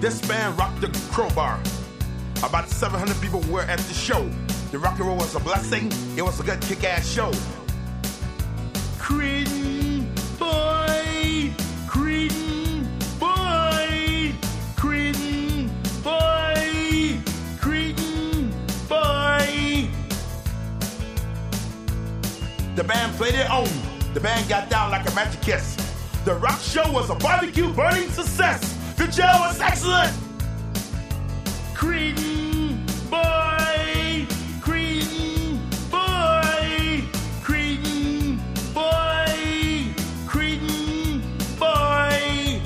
This band rocked the crowbar. About 700 people were at the show. The rock and roll was a blessing. It was a good kick-ass show. Cretin boy, Cretin boy, Cretin boy, Cretin boy. The band played it on. The band got down like a magic kiss. The rock show was a barbecue burning success. The show was excellent. Cretin boy, Cretin boy, Cretin boy, Cretin boy.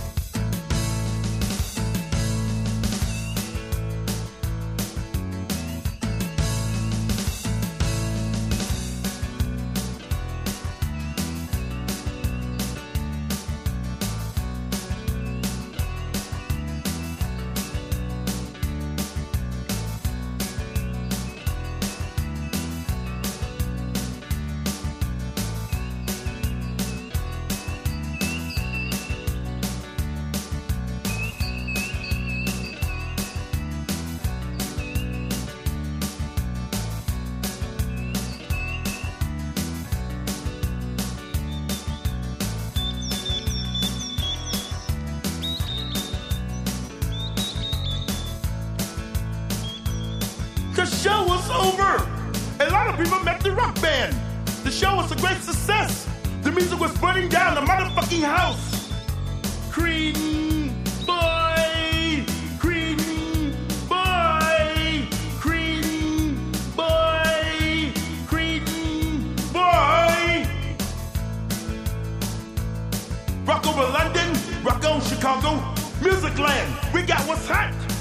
The show was over. A lot of people met the rock band. The show was a great success. The music was burning down the motherfucking house. Cretin boy, Cretin boy, Cretin boy, Cretin boy. Rock over London, rock on Chicago, Musicland. We got what's hot.